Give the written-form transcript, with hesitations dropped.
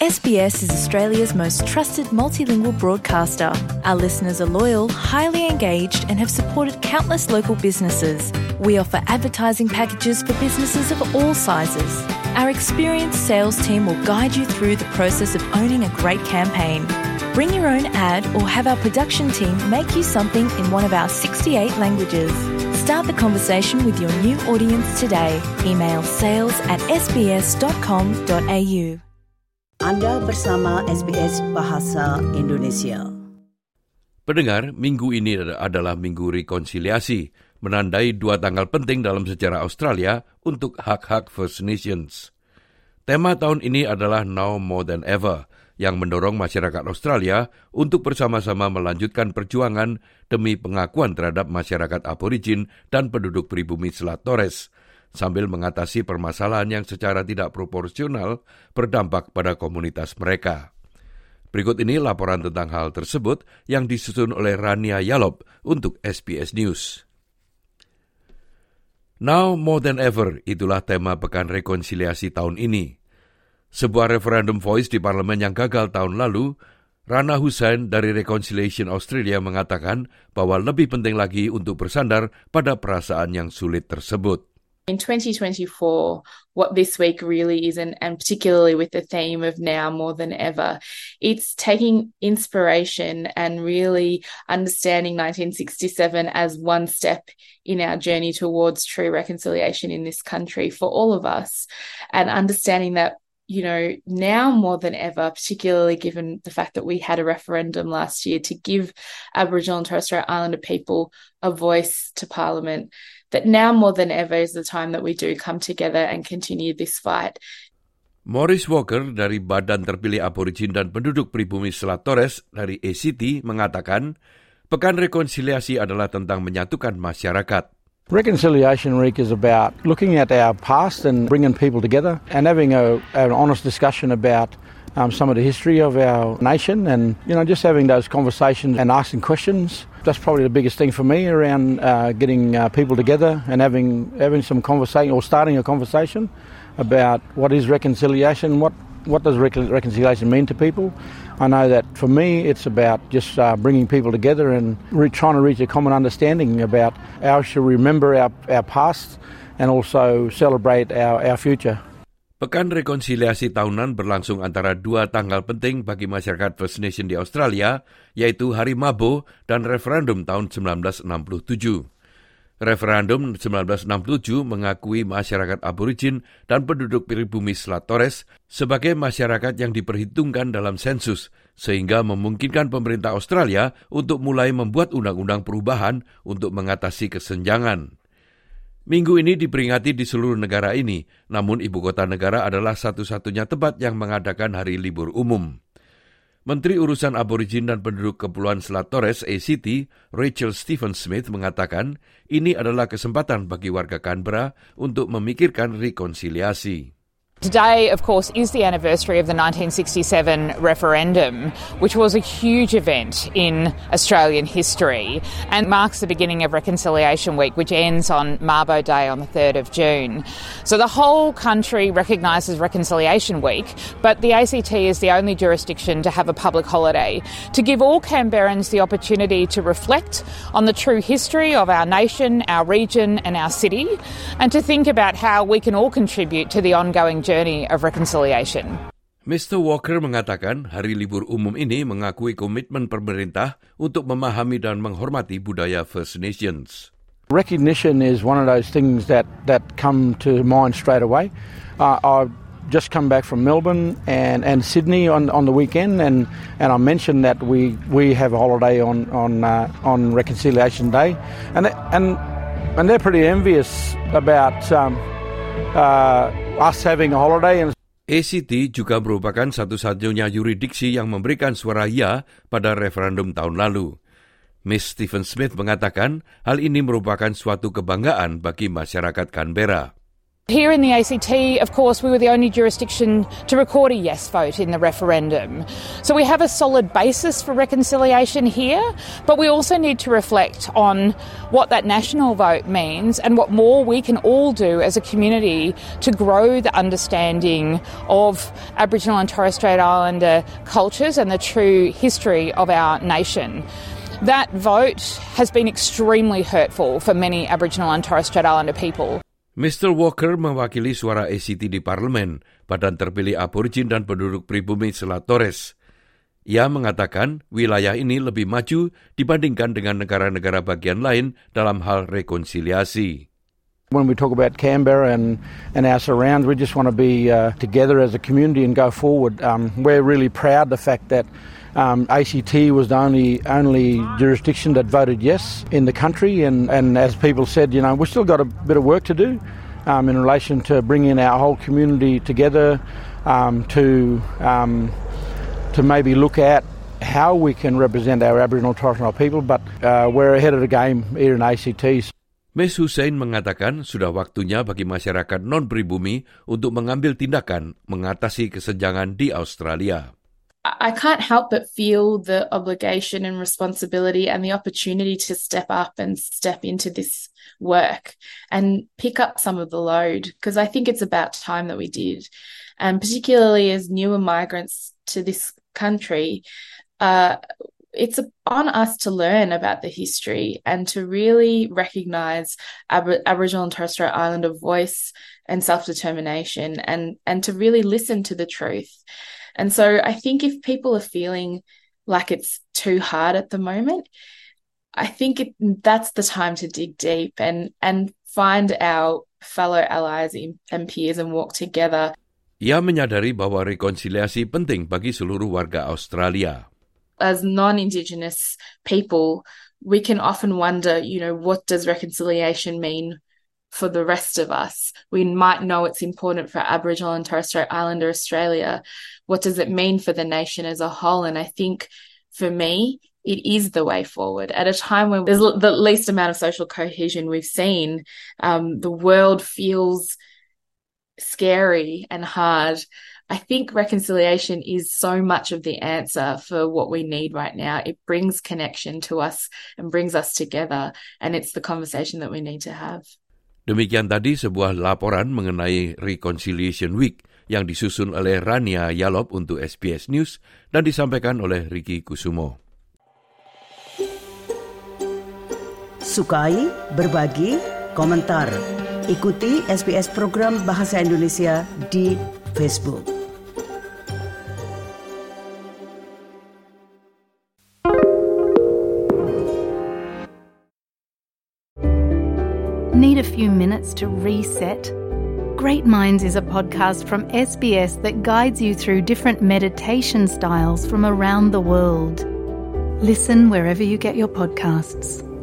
SBS is Australia's most trusted multilingual broadcaster. Our listeners are loyal, highly engaged, and have supported countless local businesses. We offer advertising packages for businesses of all sizes. Our experienced sales team will guide you through the process of owning a great campaign. Bring your own ad or have our production team make you something in one of our 68 languages. Start the conversation with your new audience today. Email sales@sbs.com.au. Anda bersama SBS Bahasa Indonesia. Pendengar, minggu ini adalah minggu rekonsiliasi, menandai 2 tanggal penting dalam sejarah Australia untuk hak-hak First Nations. Tema tahun ini adalah Now More Than Ever, yang mendorong masyarakat Australia untuk bersama-sama melanjutkan perjuangan demi pengakuan terhadap masyarakat aborigin dan penduduk pribumi Selat Torres, sambil mengatasi permasalahan yang secara tidak proporsional berdampak pada komunitas mereka. Berikut ini laporan tentang hal tersebut yang disusun oleh Rania Yalop untuk SBS News. Now More Than Ever, itulah tema Pekan Rekonsiliasi tahun ini. Sebuah referendum voice di parlemen yang gagal tahun lalu, Rana Hussain dari Reconciliation Australia mengatakan bahwa lebih penting lagi untuk bersandar pada perasaan yang sulit tersebut. In 2024, what this week really is, and particularly with the theme of now more than ever, it's taking inspiration and really understanding 1967 as one step in our journey towards true reconciliation in this country for all of us, and understanding that, you know, now more than ever, particularly given the fact that we had a referendum last year to give Aboriginal and Torres Strait Islander people a voice to Parliament, that now more than ever is the time that we do come together and continue this fight. Maurice Walker dari Badan Terpilih Aborigin dan Penduduk Pribumi Selat Torres dari ACT mengatakan, Pekan Rekonsiliasi adalah tentang menyatukan masyarakat. Reconciliation Week is about looking at our past and bringing people together and having an honest discussion about some of the history of our nation, and just having those conversations and asking questions. That's probably the biggest thing for me around getting people together and having some conversation or starting a conversation about what is reconciliation, what does reconciliation mean to people. I know that for me it's about just bringing people together and trying to reach a common understanding about how we should remember our past and also celebrate our future. Pekan Rekonsiliasi tahunan berlangsung antara 2 tanggal penting bagi masyarakat First Nation di Australia, yaitu Hari Mabo dan referendum tahun 1967. Referendum 1967 mengakui masyarakat aborigin dan penduduk pribumi Selat Torres sebagai masyarakat yang diperhitungkan dalam sensus, sehingga memungkinkan pemerintah Australia untuk mulai membuat undang-undang perubahan untuk mengatasi kesenjangan. Minggu ini diperingati di seluruh negara ini, namun ibu kota negara adalah satu-satunya tempat yang mengadakan hari libur umum. Menteri Urusan Aborigin dan Penduduk Kepulauan Selat Torres ACT, Rachel Stephen-Smith mengatakan, ini adalah kesempatan bagi warga Canberra untuk memikirkan rekonsiliasi. Today, of course, is the anniversary of the 1967 referendum, which was a huge event in Australian history and marks the beginning of Reconciliation Week, which ends on Mabo Day on the 3rd of June. So the whole country recognises Reconciliation Week, but the ACT is the only jurisdiction to have a public holiday to give all Canberrans the opportunity to reflect on the true history of our nation, our region and our city, and to think about how we can all contribute to the ongoing journey of reconciliation. Mr. Walker mengatakan hari libur umum ini mengakui komitmen pemerintah untuk memahami dan menghormati budaya First Nations. Recognition is one of those things that come to mind straight away. I've just come back from Melbourne and Sydney on the weekend, and I mentioned that we have a holiday on Reconciliation Day, and they're pretty envious about us having a holiday. ACT juga merupakan satu-satunya yuridiksi yang memberikan suara ya pada referendum tahun lalu. Miss Stephen-Smith mengatakan hal ini merupakan suatu kebanggaan bagi masyarakat Canberra. Here in the ACT, of course, we were the only jurisdiction to record a yes vote in the referendum. So we have a solid basis for reconciliation here, but we also need to reflect on what that national vote means and what more we can all do as a community to grow the understanding of Aboriginal and Torres Strait Islander cultures and the true history of our nation. That vote has been extremely hurtful for many Aboriginal and Torres Strait Islander people. Mr. Walker mewakili suara ACT di parlemen, Badan Terpilih Aborigin dan Penduduk Pribumi Selat Torres. Ia mengatakan wilayah ini lebih maju dibandingkan dengan negara-negara bagian lain dalam hal rekonsiliasi. When we talk about Canberra and our surrounds, we just want to be together as a community and go forward. We're really proud the fact that ACT was the only jurisdiction that voted yes in the country, and as people said, we've still got a bit of work to do in relation to bringing our whole community together to maybe look at how we can represent our Aboriginal and Torres Strait Islander people, but we're ahead of the game here in ACT. Ms. Hussein mengatakan sudah waktunya bagi masyarakat non-pribumi untuk mengambil tindakan mengatasi kesenjangan di Australia. I can't help but feel the obligation and responsibility and the opportunity to step up and step into this work and pick up some of the load, because I think it's about time that we did. And particularly as newer migrants to this country, it's on us to learn about the history and to really recognise Aboriginal and Torres Strait Islander voice and self-determination and to really listen to the truth. And so I think if people are feeling like it's too hard at the moment, I think that's the time to dig deep and find our fellow allies and peers and walk together. Ia menyadari bahwa rekonsiliasi penting bagi seluruh warga Australia. As non-Indigenous people, we can often wonder, what does reconciliation mean for the rest of us? We might know it's important for Aboriginal and Torres Strait Islander Australia. What does it mean for the nation as a whole? And I think for me, it is the way forward. At a time when there's the least amount of social cohesion we've seen, the world feels scary and hard. I think reconciliation is so much of the answer for what we need right now. It brings connection to us and brings us together, and it's the conversation that we need to have. Demikian tadi sebuah laporan mengenai Reconciliation Week yang disusun oleh Rania Yalop untuk SBS News dan disampaikan oleh Ricky Kusumo. Sukai, berbagi, komentar. Ikuti SBS program Bahasa Indonesia di Facebook. Need a few minutes to reset? Great Minds is a podcast from SBS that guides you through different meditation styles from around the world. Listen wherever you get your podcasts.